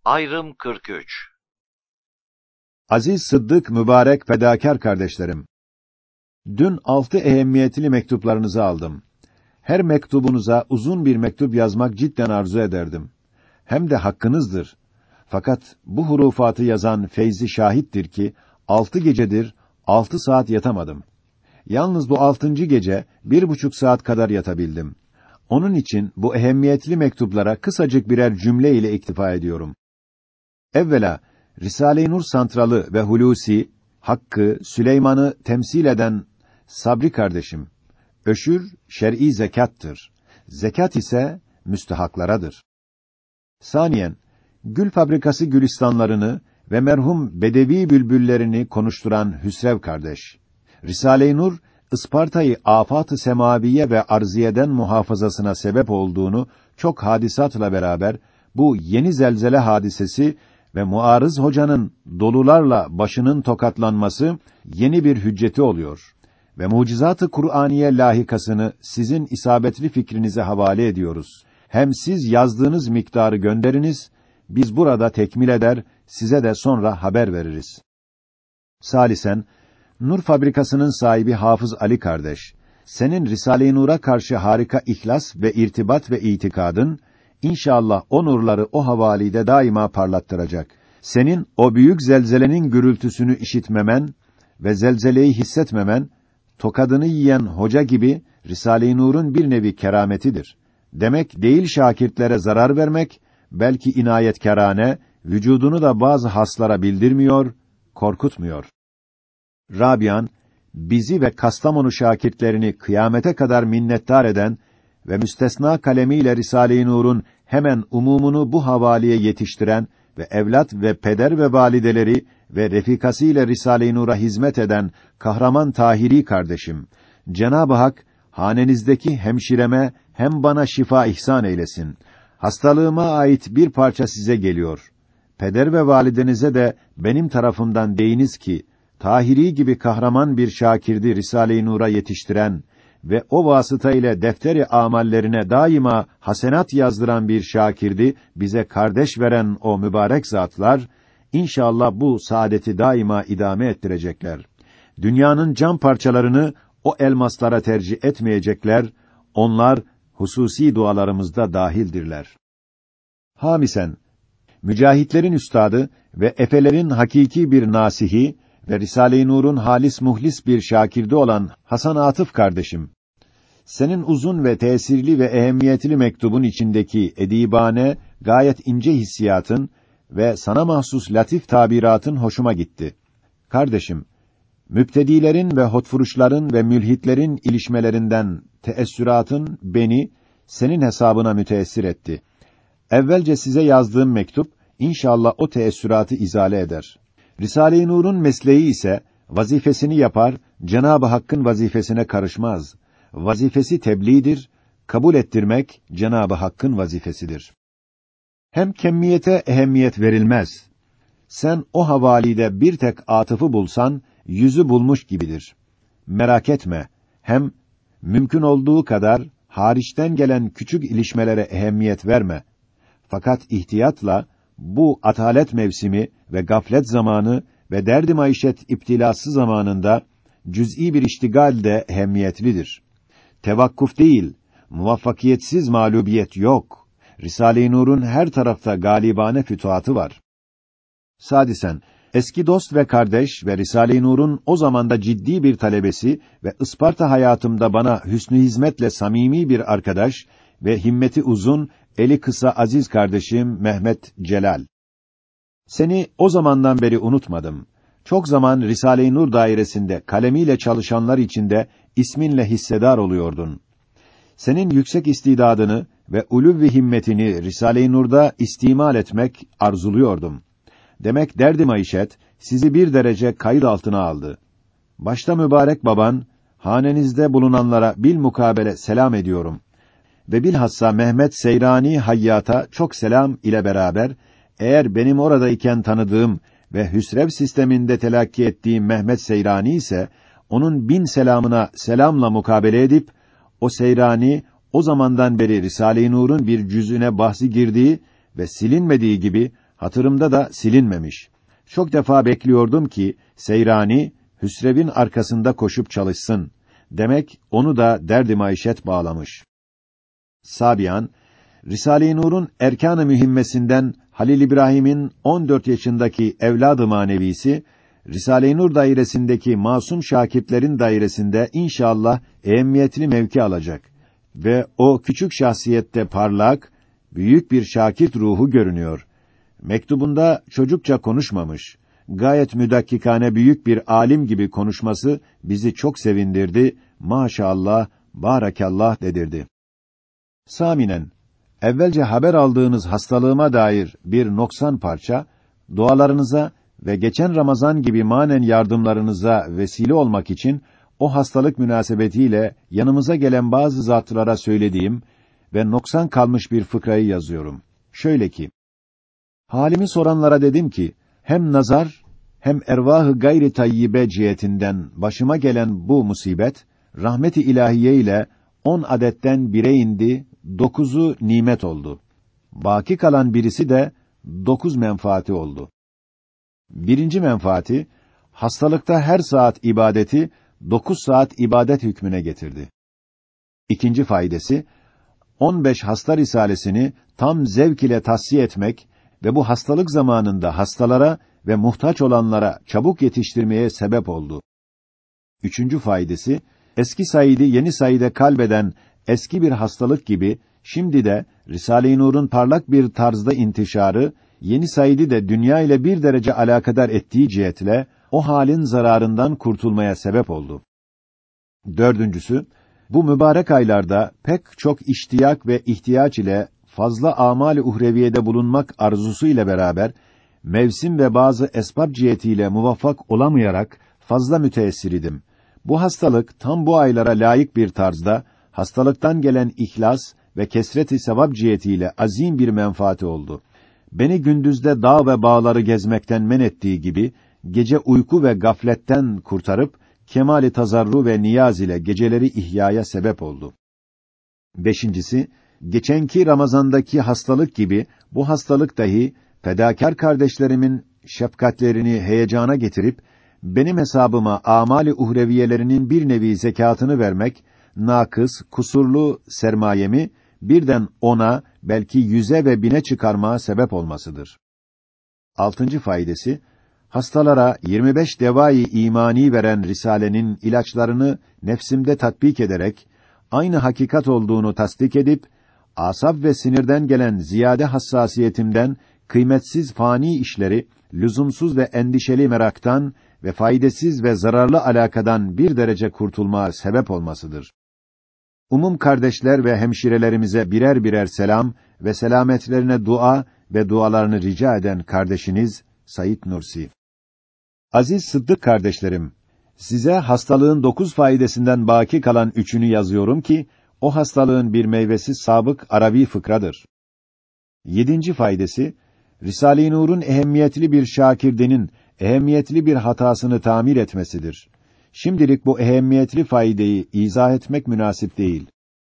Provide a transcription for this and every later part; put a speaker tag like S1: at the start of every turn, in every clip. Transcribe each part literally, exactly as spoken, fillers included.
S1: Ayrım kırk üç.
S2: Aziz Sıddık, mübarek, fedakar kardeşlerim. Dün altı ehemmiyetli mektuplarınızı aldım. Her mektubunuza uzun bir mektup yazmak cidden arzu ederdim. Hem de hakkınızdır. Fakat bu hurufatı yazan Feyzi şahittir ki, altı gecedir, altı saat yatamadım. Yalnız bu altıncı gece, bir buçuk saat kadar yatabildim. Onun için bu ehemmiyetli mektuplara kısacık birer cümle ile iktifa ediyorum. Evvela, Risale-i Nur santralı ve Hulusi, Hakkı, Süleyman'ı temsil eden Sabri kardeşim, öşür, şer'i zekattır. Zekat ise müstehaklaradır. Saniyen, gül fabrikası gülistanlarını ve merhum bedevi bülbüllerini konuşturan Hüsrev kardeş, Risale-i Nur, Isparta'yı afat-ı semaviye ve arziyeden muhafazasına sebep olduğunu çok hadisatla beraber, bu yeni zelzele hadisesi ve muarız hocanın dolularla başının tokatlanması yeni bir hücceti oluyor ve mucizat-ı Kur'aniye lahikasını sizin isabetli fikrinize havale ediyoruz. Hem siz yazdığınız miktarı gönderiniz, biz burada tekmil eder, size de sonra haber veririz. Salisen, Nur fabrikasının sahibi Hafız Ali kardeş, senin Risale-i Nur'a karşı harika ihlas ve irtibat ve itikadın, İnşallah o nurları o havalide daima parlattıracak. Senin o büyük zelzelenin gürültüsünü işitmemen ve zelzeleyi hissetmemen, tokadını yiyen hoca gibi Risale-i Nur'un bir nevi kerametidir. Demek değil şakirtlere zarar vermek, belki inayetkârane, vücudunu da bazı haslara bildirmiyor, korkutmuyor. Rabian, bizi ve Kastamonu şakirtlerini kıyamete kadar minnettar eden ve müstesna kalemiyle Risale-i Nur'un hemen umumunu bu havaliye yetiştiren ve evlat ve peder ve valideleri ve refikasıyla Risale-i Nur'a hizmet eden kahraman Tahiri kardeşim, Cenab-ı Hak hanenizdeki hemşireme hem bana şifa ihsan eylesin. Hastalığıma ait bir parça size geliyor. Peder ve validenize de benim tarafımdan deyiniz ki, Tahiri gibi kahraman bir şakirdi Risale-i Nur'a yetiştiren ve o vasıta ile defteri amallerine daima hasenat yazdıran bir şakirdi bize kardeş veren o mübarek zatlar, inşallah bu saadeti daima idame ettirecekler. Dünyanın cam parçalarını o elmaslara tercih etmeyecekler, onlar hususi dualarımızda dahildirler. Hamisen, mücahitlerin üstadı ve efelerin hakiki bir nasihi ve Risale-i Nur'un halis muhlis bir şakirdi olan Hasan Atıf kardeşim, senin uzun ve tesirli ve ehemmiyetli mektubun içindeki edibane, gayet ince hissiyatın ve sana mahsus latif tabiratın hoşuma gitti. Kardeşim, müptedilerin ve hotfuruşların ve mülhitlerin ilişmelerinden teessüratın beni senin hesabına müteessir etti. Evvelce size yazdığım mektup inşallah o teessüratı izale eder. Risale-i Nur'un mesleği ise vazifesini yapar, Cenab-ı Hakk'ın vazifesine karışmaz. Vazifesi tebliğdir, kabul ettirmek Cenab-ı Hakk'ın vazifesidir. Hem kemmiyete ehemmiyet verilmez. Sen o havalide bir tek atıfı bulsan, yüzü bulmuş gibidir. Merak etme, hem mümkün olduğu kadar hariçten gelen küçük ilişmelere ehemmiyet verme. Fakat ihtiyatla, bu atalet mevsimi ve gaflet zamanı ve derdi maişet iptilası zamanında cüz'i bir iştigal de ehemmiyetlidir. Tevakkuf değil, muvaffakiyetsiz mağlubiyet yok. Risale-i Nur'un her tarafta galibane fütuhatı var. Sadisen, eski dost ve kardeş ve Risale-i Nur'un o zamanda ciddi bir talebesi ve Isparta hayatımda bana hüsnü hizmetle samimi bir arkadaş ve himmeti uzun, eli kısa aziz kardeşim Mehmet Celal. Seni o zamandan beri unutmadım. Çok zaman Risale-i Nur dairesinde kalemiyle çalışanlar içinde isminle hissedar oluyordun. Senin yüksek istidadını ve ulûv-i himmetini Risale-i Nur'da istimal etmek arzuluyordum. Demek derdi maişet sizi bir derece kayıt altına aldı. Başta mübarek baban, hanenizde bulunanlara bilmukabele selam ediyorum. Ve bilhassa Mehmet Seyrani Hayyat'a çok selam ile beraber, eğer benim oradayken tanıdığım ve Hüsrev sisteminde telakki ettiğim Mehmet Seyrani ise, onun bin selamına selamla mukabele edip, o Seyrani, o zamandan beri Risale-i Nur'un bir cüz'üne bahsi girdiği ve silinmediği gibi, Hatırımda da silinmemiş. Çok defa bekliyordum ki Seyrani Hüsrev'in arkasında koşup çalışsın. Demek onu da derdi maişet bağlamış. Sabian, Risale-i Nur'un erkan-ı mühimmesinden Halil İbrahim'in on dört yaşındaki evladı manevisi, Risale-i Nur dairesindeki masum şakirtlerin dairesinde inşallah ehemmiyetli mevki alacak ve o küçük şahsiyette parlak, büyük bir şakirt ruhu görünüyor. Mektubunda çocukça konuşmamış, gayet müdakkikane büyük bir alim gibi konuşması bizi çok sevindirdi, maşallah, barakallah dedirdi. Saminen, evvelce haber aldığınız hastalığıma dair bir noksan parça, dualarınıza ve geçen Ramazan gibi manen yardımlarınıza vesile olmak için o hastalık münasebetiyle yanımıza gelen bazı zatlara söylediğim ve noksan kalmış bir fıkrayı yazıyorum. Şöyle ki, halimi soranlara dedim ki, hem nazar, hem ervah-ı gayri tayyibe cihetinden başıma gelen bu musibet, rahmet-i ilahiye ile on adetten bire indi, dokuzu nimet oldu. Baki kalan birisi de dokuz menfaati oldu. Birinci menfaati, hastalıkta her saat ibadeti, dokuz saat ibadet hükmüne getirdi. İkinci faydası, on beş hasta risalesini tam zevk ile tahsiye etmek ve bu hastalık zamanında hastalara ve muhtaç olanlara çabuk yetiştirmeye sebep oldu. Üçüncü faydası, eski Said'i yeni Said'e kalbeden eski bir hastalık gibi, şimdi de Risale-i Nur'un parlak bir tarzda intişarı, yeni Said'i de dünya ile bir derece alakadar ettiği cihetle, o halin zararından kurtulmaya sebep oldu. Dördüncüsü, bu mübarek aylarda pek çok iştiyak ve ihtiyaç ile fazla amali uhreviyede bulunmak arzusu ile beraber, mevsim ve bazı esbab cihetiyle muvaffak olamayarak fazla müteessir idim. Bu hastalık tam bu aylara layık bir tarzda, hastalıktan gelen ihlas ve kesret-i sevap cihetiyle azim bir menfaati oldu. Beni gündüzde dağ ve bağları gezmekten men ettiği gibi, gece uyku ve gafletten kurtarıp, kemali tazarru ve niyaz ile geceleri ihyaya sebep oldu. Beşincisi, geçenki Ramazandaki hastalık gibi, bu hastalık dahi, fedakar kardeşlerimin şefkatlerini heyecana getirip, benim hesabıma amali uhreviyelerinin bir nevi zekatını vermek, nakıs, kusurlu sermayemi, birden ona, belki yüze ve bine çıkarmaya sebep olmasıdır. Altıncı faydası, hastalara yirmi beş devai imani veren Risale'nin ilaçlarını nefsimde tatbik ederek, aynı hakikat olduğunu tasdik edip, asap ve sinirden gelen ziyade hassasiyetimden, kıymetsiz fani işleri, lüzumsuz ve endişeli meraktan ve faydasız ve zararlı alakadan bir derece kurtulmaya sebep olmasıdır. Umum kardeşler ve hemşirelerimize birer birer selam ve selametlerine dua ve dualarını rica eden kardeşiniz Said Nursi. Aziz Sıddık kardeşlerim, size hastalığın dokuz faydasından baki kalan üçünü yazıyorum ki, o hastalığın bir meyvesi sabık Arabi fıkradır. Yedinci faydası, Risale-i Nur'un ehemmiyetli bir şakirdenin ehemmiyetli bir hatasını tamir etmesidir. Şimdilik bu ehemmiyetli faydayı izah etmek münasip değil.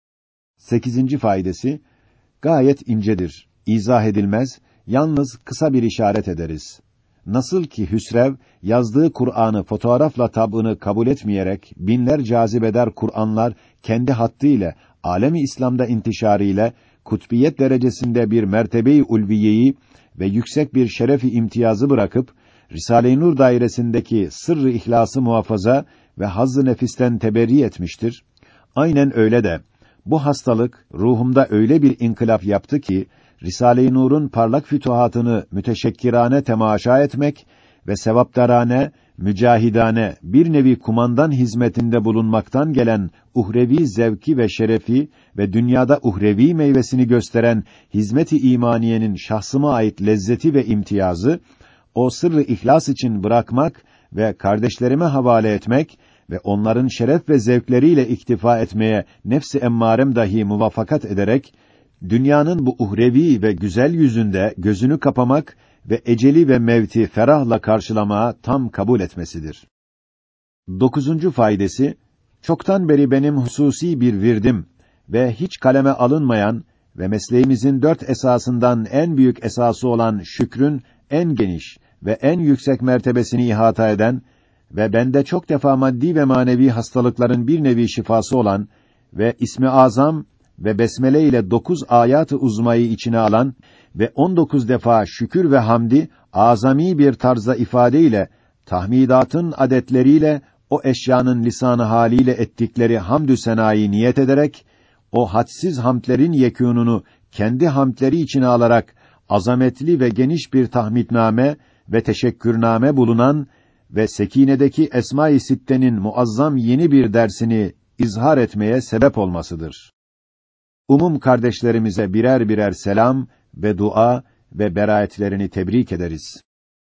S2: Sekizinci faydası, gayet incedir, izah edilmez, yalnız kısa bir işaret ederiz. Nasıl ki Hüsrev, yazdığı Kur'an'ı fotoğrafla tabını kabul etmeyerek, binler cazibeder Kur'anlar, kendi hattı ile, alem-i İslam'da intişarı ile, kutbiyet derecesinde bir mertebe-i ulviyeyi ve yüksek bir şeref-i imtiyazı bırakıp, Risale-i Nur dairesindeki sırrı ihlası muhafaza ve hazzı nefisten teberri etmiştir. Aynen öyle de, bu hastalık, ruhumda öyle bir inkılap yaptı ki, Risale-i Nur'un parlak fütuhatını müteşekkirane temaşa etmek ve sevapdarane, mücahidane, bir nevi kumandan hizmetinde bulunmaktan gelen uhrevi zevki ve şerefi ve dünyada uhrevi meyvesini gösteren hizmet-i imaniyenin şahsıma ait lezzeti ve imtiyazı, o sırrı ihlas için bırakmak ve kardeşlerime havale etmek ve onların şeref ve zevkleriyle iktifa etmeye nefs-i emmarem dahi muvaffakat ederek, dünyanın bu uhrevi ve güzel yüzünde gözünü kapamak ve eceli ve mevti ferahla karşılamaya tam kabul etmesidir. Dokuzuncu faydası, çoktan beri benim hususi bir virdim ve hiç kaleme alınmayan ve mesleğimizin dört esasından en büyük esası olan şükrün en geniş ve en yüksek mertebesini ihata eden ve bende çok defa maddi ve manevi hastalıkların bir nevi şifası olan ve İsmi Azam ve besmele ile dokuz ayat-ı uzmayı içine alan ve on dokuz defa şükür ve hamdi azami bir tarzda ifade ile tahmidatın adetleriyle o eşyanın lisanı haliyle ettikleri hamdü senayi niyet ederek o hadsiz hamdlerin yekûnunu kendi hamdleri içine alarak azametli ve geniş bir tahmidname ve teşekkürname bulunan ve Sekine'deki Esma-i Sitte'nin muazzam yeni bir dersini izhar etmeye sebep olmasıdır. Umum kardeşlerimize birer birer selam ve dua ve beraetlerini tebrik ederiz.